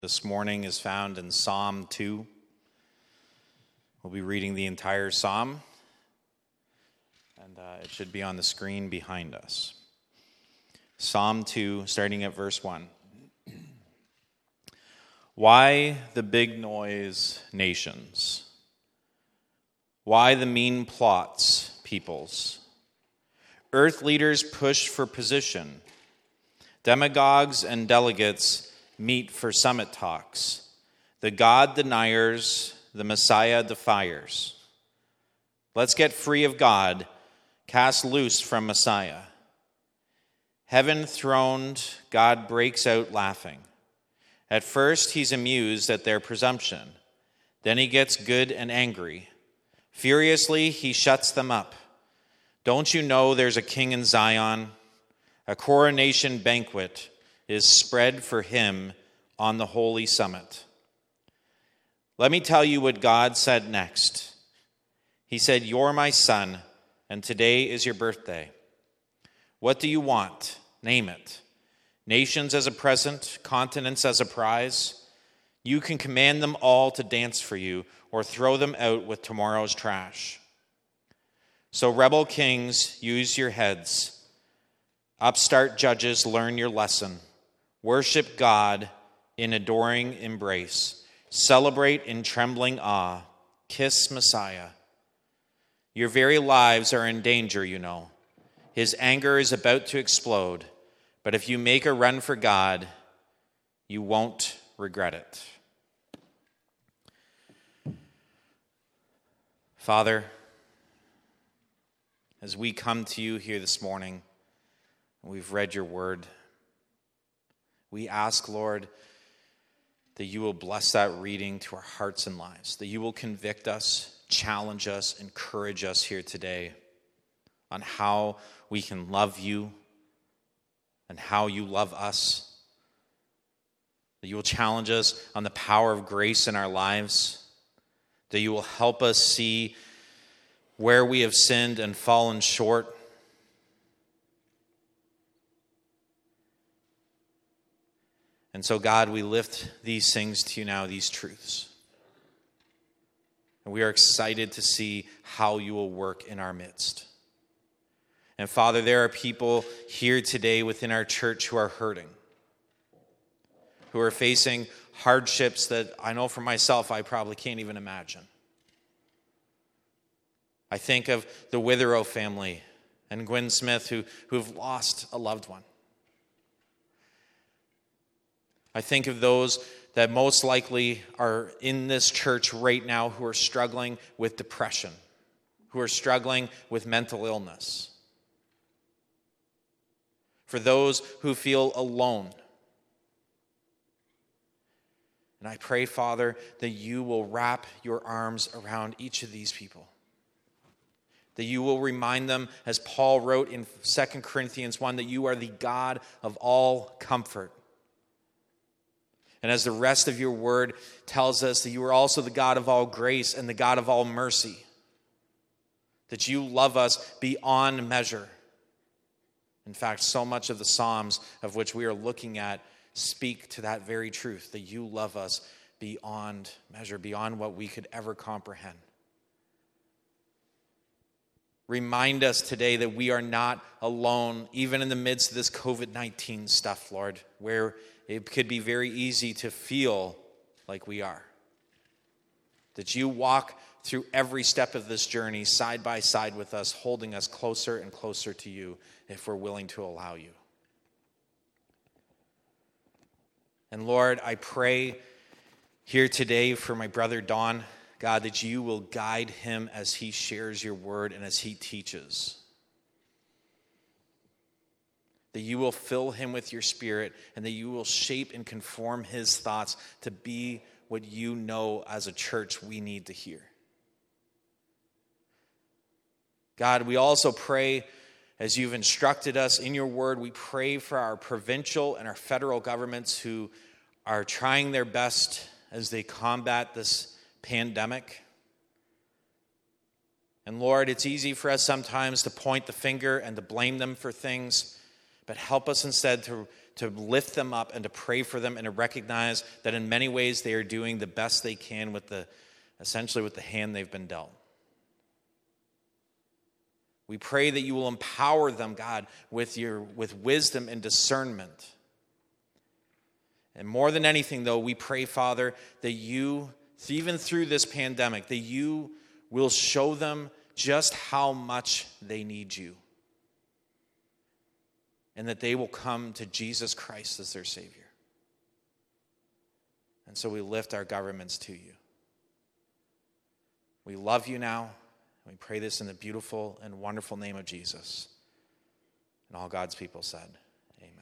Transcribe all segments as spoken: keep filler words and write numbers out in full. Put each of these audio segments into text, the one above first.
This morning is found in Psalm two. We'll be reading the entire psalm, and uh, it should be on the screen behind us. Psalm two, starting at verse one. Why the big noise, nations? Why the mean plots, peoples? Earth leaders push for position. Demagogues and delegates meet for summit talks. The God deniers, the Messiah defiers. Let's get free of God, cast loose from Messiah. Heaven throned, God breaks out laughing. At first, he's amused at their presumption. Then he gets good and angry. Furiously, he shuts them up. Don't you know there's a king in Zion? A coronation banquet is spread for him on the holy summit. Let me tell you what God said next. He said, "You're my son, and today is your birthday. What do you want? Name it. Nations as a present, continents as a prize. You can command them all to dance for you, or throw them out with tomorrow's trash. So rebel kings, use your heads. Upstart judges, learn your lesson. Worship God in adoring embrace. Celebrate in trembling awe. Kiss Messiah. Your very lives are in danger, you know. His anger is about to explode. But if you make a run for God, you won't regret it." Father, as we come to you here this morning, we've read your word. We ask, Lord, that you will bless that reading to our hearts and lives, that you will convict us, challenge us, encourage us here today on how we can love you and how you love us, that you will challenge us on the power of grace in our lives, that you will help us see where we have sinned and fallen short. And so, God, we lift these things to you now, these truths. And we are excited to see how you will work in our midst. And Father, there are people here today within our church who are hurting, who are facing hardships that I know for myself I probably can't even imagine. I think of the Witherow family and Gwen Smith who, who have lost a loved one. I think of those that most likely are in this church right now who are struggling with depression, who are struggling with mental illness. For those who feel alone. And I pray, Father, that you will wrap your arms around each of these people. That you will remind them, as Paul wrote in Second Corinthians one, that you are the God of all comfort. And as the rest of your word tells us, that you are also the God of all grace and the God of all mercy. That you love us beyond measure. In fact, so much of the Psalms of which we are looking at speak to that very truth, that you love us beyond measure, beyond what we could ever comprehend. Remind us today that we are not alone, even in the midst of this covid nineteen stuff, Lord, where it could be very easy to feel like we are. That you walk through every step of this journey side by side with us, holding us closer and closer to you if we're willing to allow you. And Lord, I pray here today for my brother Don, God, that you will guide him as he shares your word and as he teaches. That you will fill him with your spirit and that you will shape and conform his thoughts to be what you know as a church we need to hear. God, we also pray, as you've instructed us in your word, we pray for our provincial and our federal governments who are trying their best as they combat this pandemic. And Lord, it's easy for us sometimes to point the finger and to blame them for things, but help us instead to, to lift them up and to pray for them and to recognize that in many ways they are doing the best they can with the, essentially with the hand they've been dealt. We pray that you will empower them, God, with your with wisdom and discernment. And more than anything, though, we pray, Father, that you, even through this pandemic, that you will show them just how much they need you. And that they will come to Jesus Christ as their Savior. And so we lift our governments to you. We love you now. We pray this in the beautiful and wonderful name of Jesus. And all God's people said, amen.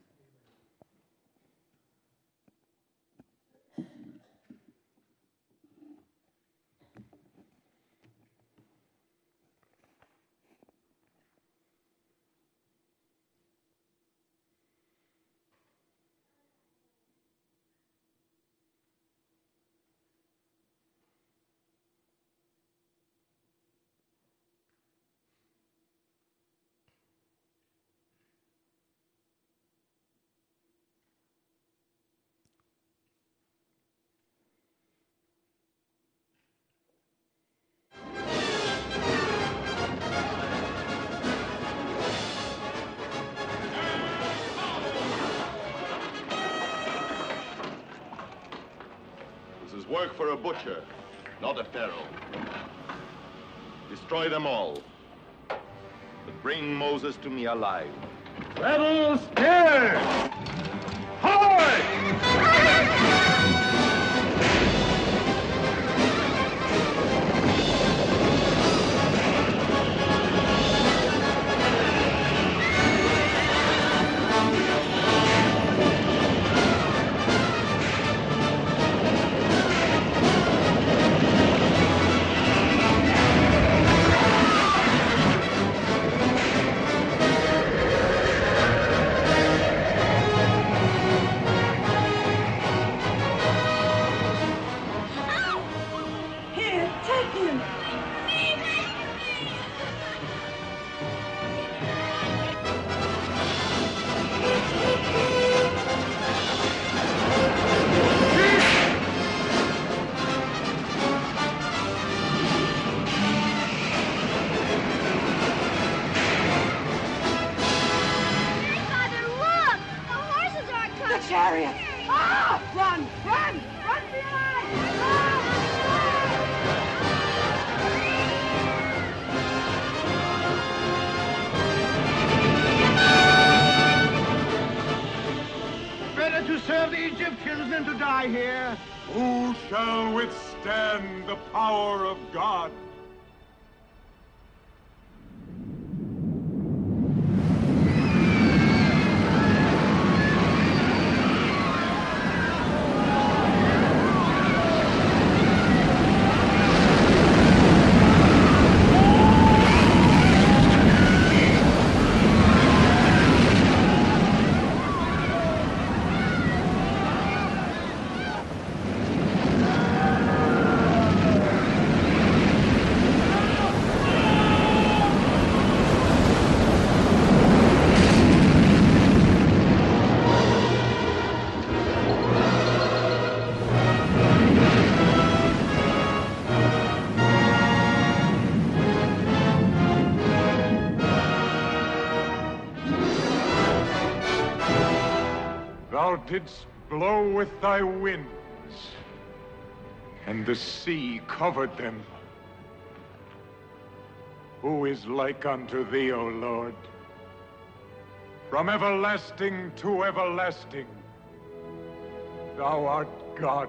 Work for a butcher, not a pharaoh. Destroy them all, but bring Moses to me alive. Rebels, here! Forward! Chariot! Ah! Run! Run! Run behind! Ah! Better to serve the Egyptians than to die here. Who shall withstand the power of God? Thou didst blow with thy winds, and the sea covered them. Who is like unto thee, O Lord? From everlasting to everlasting, thou art God.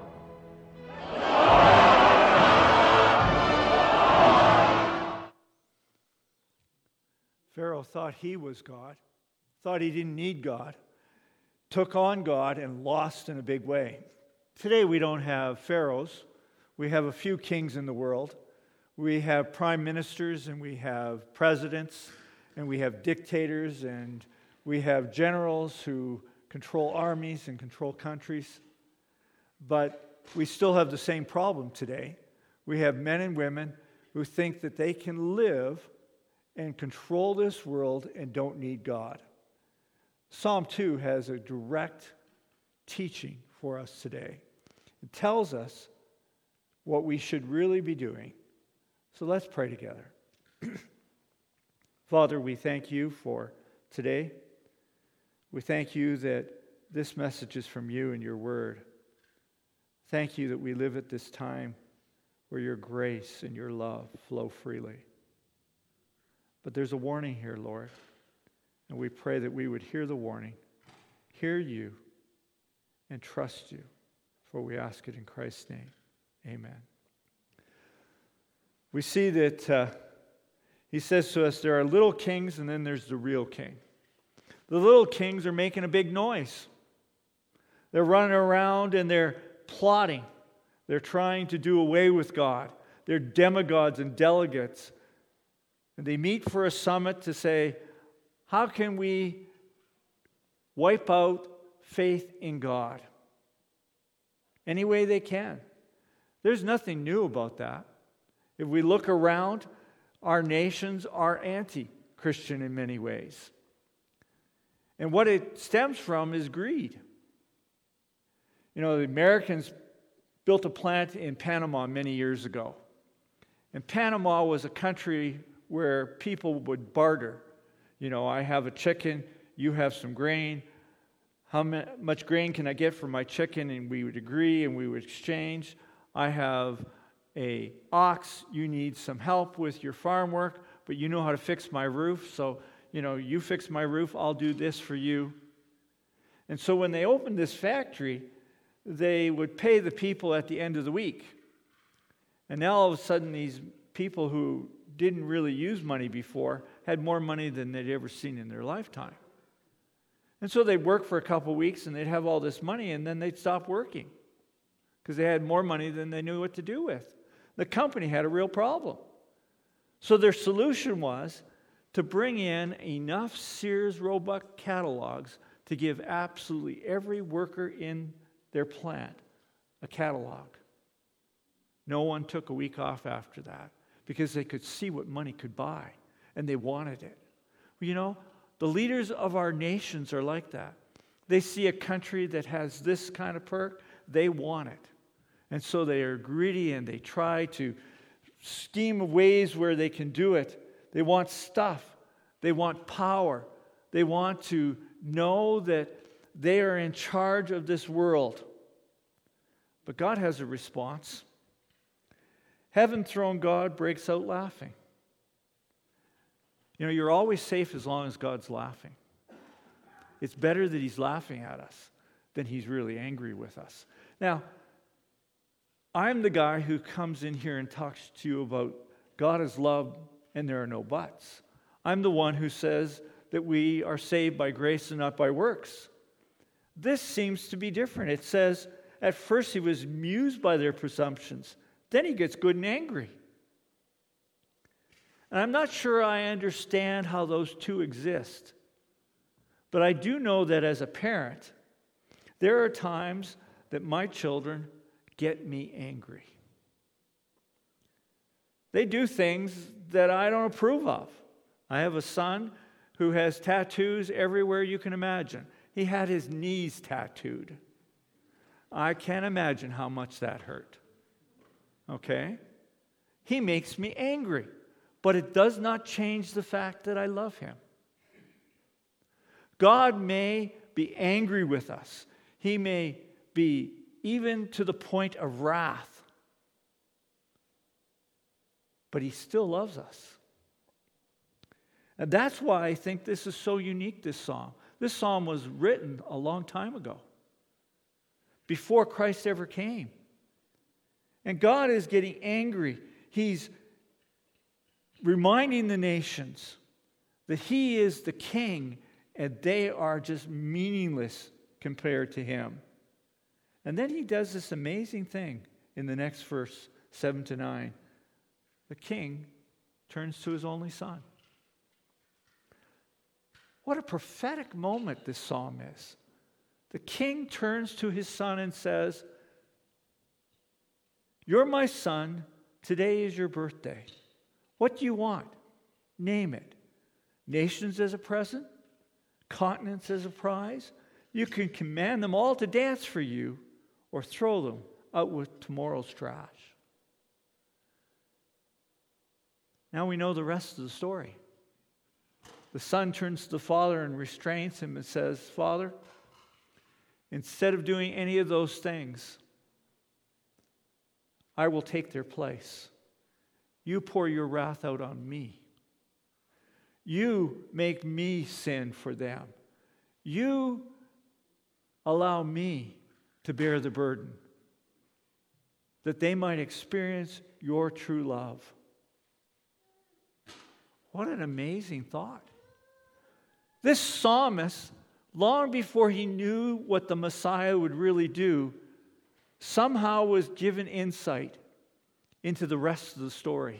Pharaoh thought he was God, thought he didn't need God, took on God and lost in a big way. Today we don't have pharaohs. We have a few kings in the world. We have prime ministers and we have presidents and we have dictators and we have generals who control armies and control countries. But we still have the same problem today. We have men and women who think that they can live and control this world and don't need God. Psalm two has a direct teaching for us today. It tells us what we should really be doing. So let's pray together. Father, we thank you for today. We thank you that this message is from you and your word. Thank you that we live at this time where your grace and your love flow freely. But there's a warning here, Lord, and we pray that we would hear the warning, hear you, and trust you, for we ask it in Christ's name. Amen. We see that uh, he says to us, there are little kings and then there's the real king. The little kings are making a big noise. They're running around and they're plotting. They're trying to do away with God. They're demigods and delegates. And they meet for a summit to say, how can we wipe out faith in God? Any way they can. There's nothing new about that. If we look around, our nations are anti-Christian in many ways. And what it stems from is greed. You know, the Americans built a plant in Panama many years ago. And Panama was a country where people would barter. You know, I have a chicken, you have some grain. How much grain can I get for my chicken? And we would agree and we would exchange. I have a ox, you need some help with your farm work, but you know how to fix my roof, so, you know, you fix my roof, I'll do this for you. And so when they opened this factory, they would pay the people at the end of the week. And now all of a sudden these people who didn't really use money before had more money than they'd ever seen in their lifetime. And so they'd work for a couple weeks and they'd have all this money and then they'd stop working because they had more money than they knew what to do with. The company had a real problem. So their solution was to bring in enough Sears Roebuck catalogs to give absolutely every worker in their plant a catalog. No one took a week off after that because they could see what money could buy and they wanted it. You know, the leaders of our nations are like that. They see a country that has this kind of perk, they want it. And so they are greedy and they try to scheme ways where they can do it. They want stuff. They want power. They want to know that they are in charge of this world. But God has a response. Heaven-throned God breaks out laughing. You know, you're always safe as long as God's laughing. It's better that He's laughing at us than He's really angry with us. Now, I'm the guy who comes in here and talks to you about God is love and there are no buts. I'm the one who says that we are saved by grace and not by works. This seems to be different. It says, at first He was amused by their presumptions. Then He gets good and angry. And I'm not sure I understand how those two exist. But I do know that as a parent, there are times that my children get me angry. They do things that I don't approve of. I have a son who has tattoos everywhere you can imagine. He had his knees tattooed. I can't imagine how much that hurt. Okay? He makes me angry, but it does not change the fact that I love him. God may be angry with us. He may be even to the point of wrath. But He still loves us. And that's why I think this is so unique, this psalm. This psalm was written a long time ago, before Christ ever came. And God is getting angry. He's reminding the nations that He is the king and they are just meaningless compared to Him. And then He does this amazing thing in the next verse, seven to nine. The king turns to His only Son. What a prophetic moment this psalm is. The king turns to his son and says, "You're my son. Today is your birthday. What do you want? Name it. Nations as a present? continents as a prize. You can command them all to dance for you or throw them out with tomorrow's trash. Now we know the rest of the story. The son turns to the father and restrains him and says, Father, instead of doing any of those things, I will take their place. You pour your wrath out on me. You make me sin for them. You allow me to bear the burden, that they might experience your true love. What an amazing thought. This psalmist, long before he knew what the Messiah would really do, somehow was given insight into the rest of the story.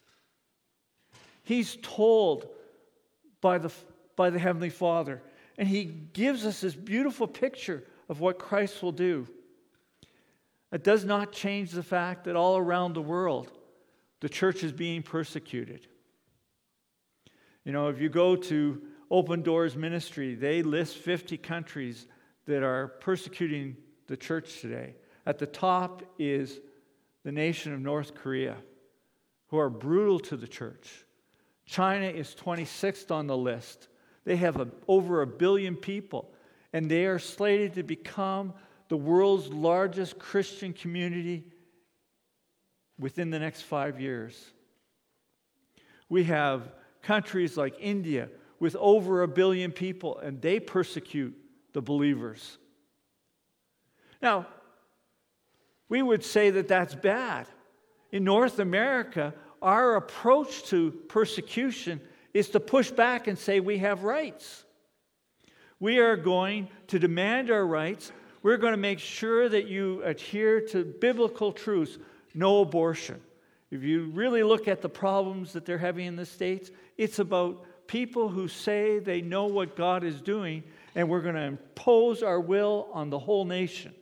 He's told by the, by the Heavenly Father, and he gives us this beautiful picture of what Christ will do. It does not change the fact that all around the world, the church is being persecuted. You know, if you go to Open Doors Ministry, they list fifty countries that are persecuting the church today. At the top is the nation of North Korea, who are brutal to the church. China is twenty-sixth on the list. They have a, over a billion people, and they are slated to become the world's largest Christian community within the next five years. We have countries like India with over a billion people, and they persecute the believers. Now, we would say that that's bad. In North America, our approach to persecution is to push back and say we have rights. We are going to demand our rights. We're going to make sure that you adhere to biblical truths. No abortion. If you really look at the problems that they're having in the States, it's about people who say they know what God is doing, and we're going to impose our will on the whole nation.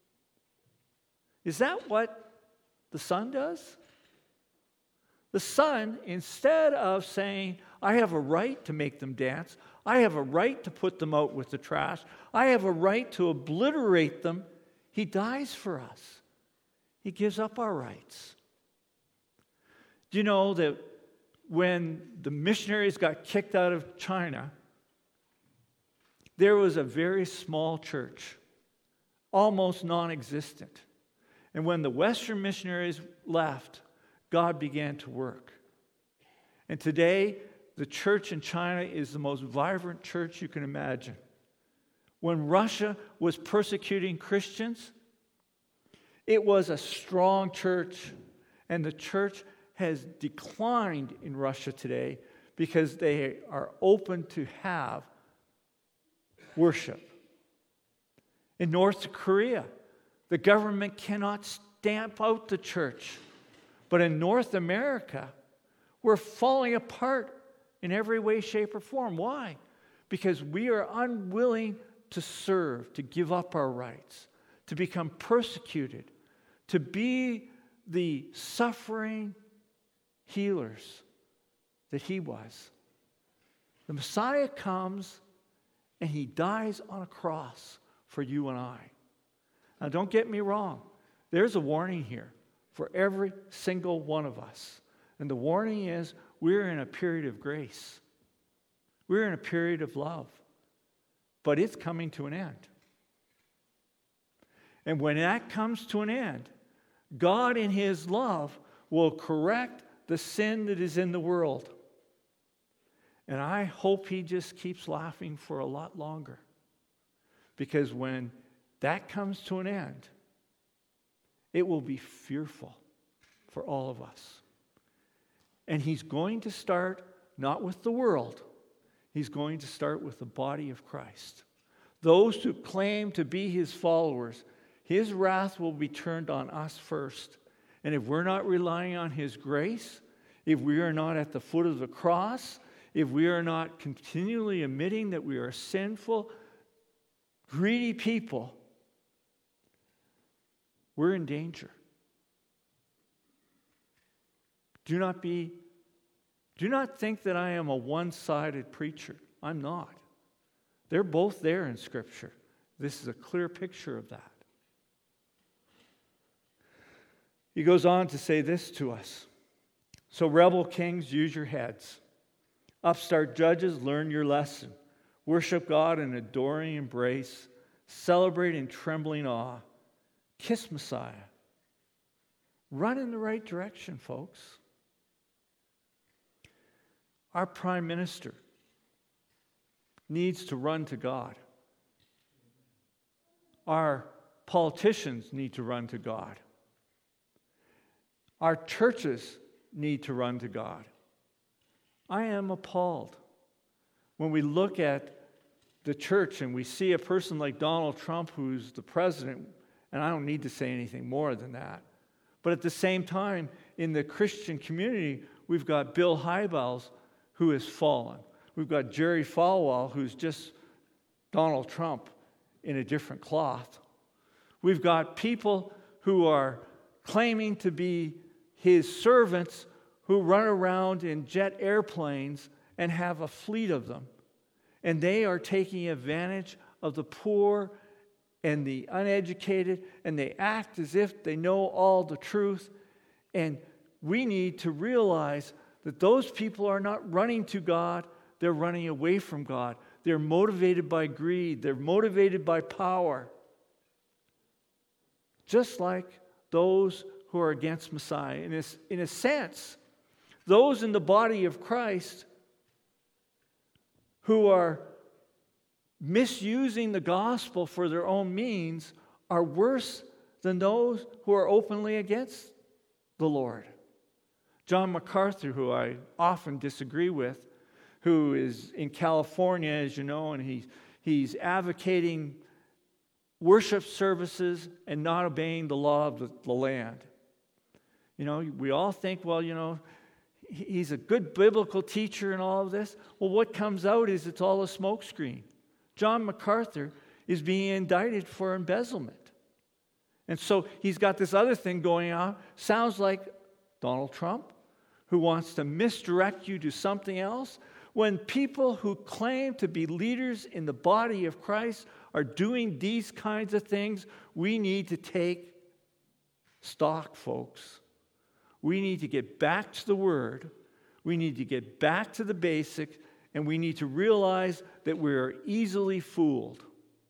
Is that what the Son does? The Son, instead of saying, I have a right to make them dance, I have a right to put them out with the trash, I have a right to obliterate them, he dies for us. He gives up our rights. Do you know that when the missionaries got kicked out of China, there was a very small church, almost non-existent. And when the Western missionaries left, God began to work. And today, the church in China is the most vibrant church you can imagine. When Russia was persecuting Christians, it was a strong church, and the church has declined in Russia today because they are open to have worship. In North Korea, the government cannot stamp out the church. But in North America, we're falling apart in every way, shape, or form. Why? Because we are unwilling to serve, to give up our rights, to become persecuted, to be the suffering healers that he was. The Messiah comes and he dies on a cross for you and I. Now, don't get me wrong. There's a warning here for every single one of us. And the warning is we're in a period of grace. We're in a period of love. But it's coming to an end. And when that comes to an end, God in his love will correct the sin that is in the world. And I hope he just keeps laughing for a lot longer. Because when that comes to an end, it will be fearful for all of us. And he's going to start not with the world. He's going to start with the body of Christ. Those who claim to be his followers, his wrath will be turned on us first. And if we're not relying on his grace, if we are not at the foot of the cross, if we are not continually admitting that we are sinful, greedy people, we're in danger. Do not be, do not think that I am a one-sided preacher. I'm not. They're both there in Scripture. This is a clear picture of that. He goes on to say this to us. So rebel kings, use your heads. Upstart judges, learn your lesson. Worship God in adoring embrace. Celebrate in trembling awe. Kiss Messiah. Run in the right direction, folks. Our prime minister needs to run to God. Our politicians need to run to God. Our churches need to run to God. I am appalled when we look at the church and we see a person like Donald Trump, who's the president, and I don't need to say anything more than that. But at the same time, in the Christian community, we've got Bill Hybels, who has fallen. We've got Jerry Falwell, who's just Donald Trump in a different cloth. We've got people who are claiming to be his servants who run around in jet airplanes and have a fleet of them. And they are taking advantage of the poor and the uneducated, and they act as if they know all the truth. And we need to realize that those people are not running to God, they're running away from God. They're motivated by greed, they're motivated by power. Just like those who are against Messiah. In a, in a sense, those in the body of Christ who are misusing the gospel for their own means are worse than those who are openly against the Lord. John MacArthur, who I often disagree with, who is in California, as you know, and he's, he's advocating worship services and not obeying the law of the, the land. You know, we all think, well, you know, he's a good biblical teacher and all of this. Well, what comes out is it's all a smokescreen. John MacArthur is being indicted for embezzlement. And so he's got this other thing going on. Sounds like Donald Trump, who wants to misdirect you to something else. When people who claim to be leaders in the body of Christ are doing these kinds of things, we need to take stock, folks. We need to get back to the Word. We need to get back to the basics, and we need to realize that we are easily fooled.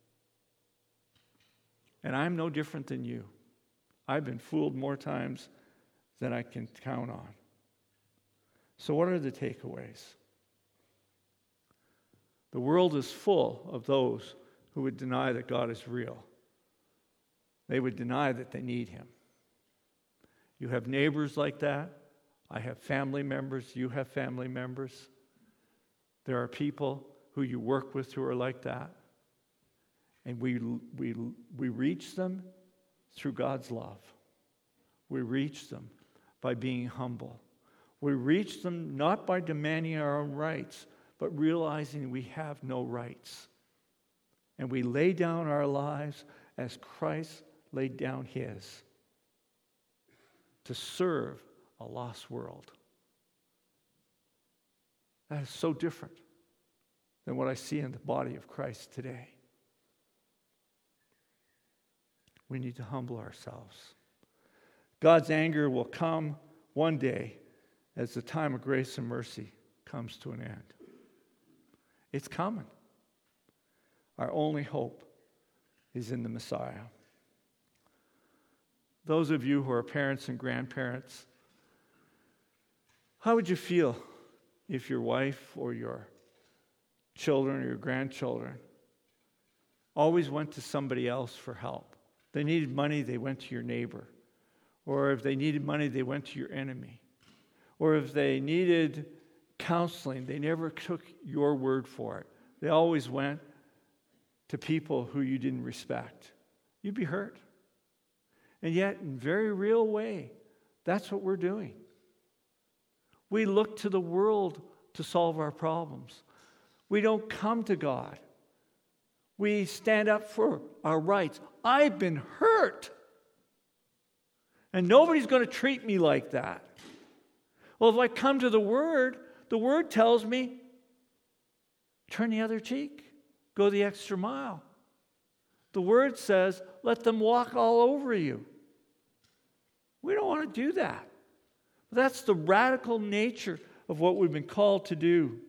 And I'm no different than you. I've been fooled more times than I can count on. So what are the takeaways? The world is full of those who would deny that God is real. They would deny that they need Him. You have neighbors like that. I have family members. You have family members. There are people who you work with who are like that. And we, we, we reach them through God's love. We reach them by being humble. We reach them not by demanding our own rights, but realizing we have no rights. And we lay down our lives as Christ laid down His to serve a lost world. That is so different than what I see in the body of Christ today. We need to humble ourselves. God's anger will come one day as the time of grace and mercy comes to an end. It's coming. Our only hope is in the Messiah. Those of you who are parents and grandparents, how would you feel if your wife or your children or your grandchildren always went to somebody else for help? They needed money, they went to your neighbor. Or if they needed money, they went to your enemy. Or if they needed counseling, they never took your word for it. They always went to people who you didn't respect. You'd be hurt. And yet, in a very real way, that's what we're doing. We look to the world to solve our problems. We don't come to God. We stand up for our rights. I've been hurt. And nobody's going to treat me like that. Well, if I come to the Word, the Word tells me, turn the other cheek. Go the extra mile. The Word says, let them walk all over you. We don't want to do that. That's the radical nature of what we've been called to do.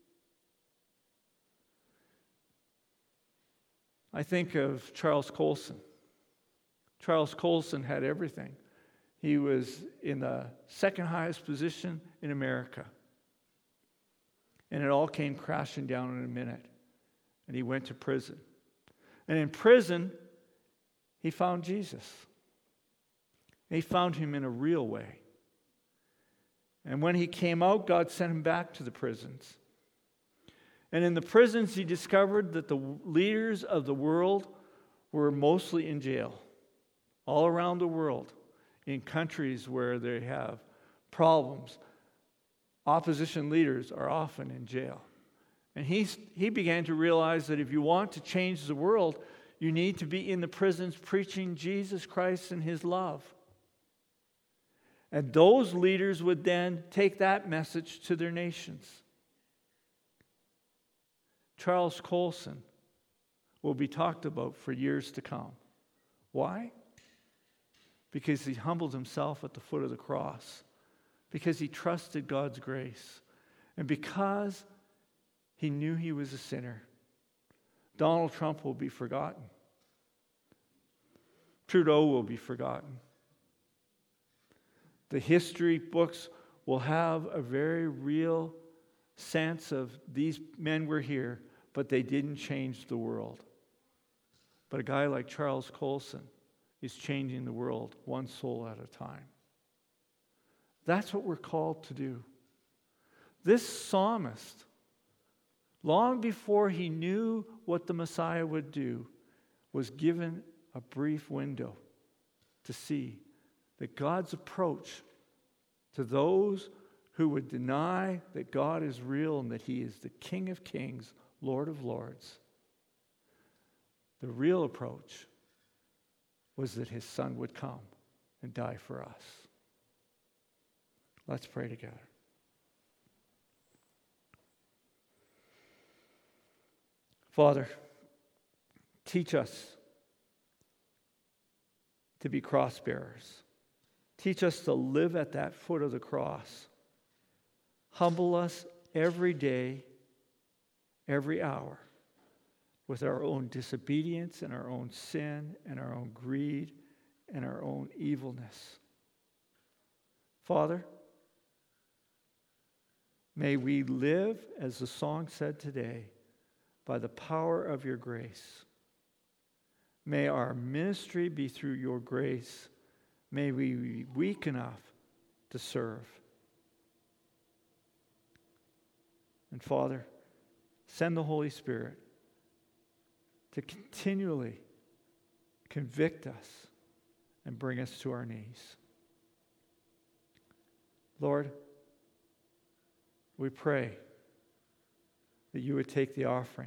I think of Charles Colson. Charles Colson had everything. He was in the second highest position in America. And it all came crashing down in a minute. And he went to prison. And in prison, he found Jesus. He found him in a real way. And when he came out, God sent him back to the prisons. And in the prisons, he discovered that the leaders of the world were mostly in jail. All around the world, in countries where they have problems, opposition leaders are often in jail. And he, he began to realize that if you want to change the world, you need to be in the prisons preaching Jesus Christ and His love. And those leaders would then take that message to their nations. Charles Colson will be talked about for years to come. Why? Because he humbled himself at the foot of the cross. Because he trusted God's grace. And because he knew he was a sinner. Donald Trump will be forgotten. Trudeau will be forgotten. The history books will have a very real sense of these men were here, but they didn't change the world. But a guy like Charles Colson is changing the world one soul at a time. That's what we're called to do. This psalmist, long before he knew what the Messiah would do, was given a brief window to see that God's approach to those who would deny that God is real and that He is the King of Kings, Lord of Lords. The real approach was that His Son would come and die for us. Let's pray together. Father, teach us to be cross bearers. Teach us to live at that foot of the cross. Humble us every day, every hour, with our own disobedience and our own sin and our own greed and our own evilness. Father, may we live, as the song said today, by the power of your grace. May our ministry be through your grace. May we be weak enough to serve. And Father, send the Holy Spirit to continually convict us and bring us to our knees. Lord, we pray that you would take the offering,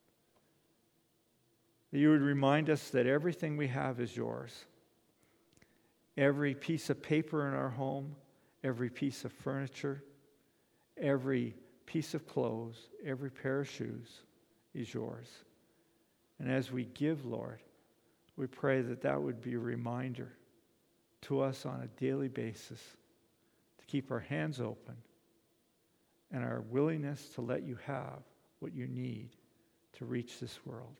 that you would remind us that everything we have is yours. Every piece of paper in our home, every piece of furniture, every piece of clothes, every pair of shoes is yours. And as we give, Lord, we pray that that would be a reminder to us on a daily basis to keep our hands open and our willingness to let you have what you need to reach this world.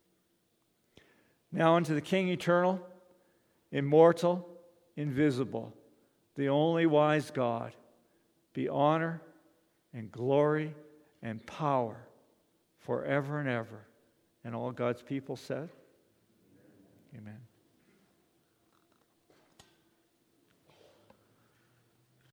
Now unto the King eternal, immortal, invisible, the only wise God, be honor and glory and power forever and ever. And all God's people said, amen.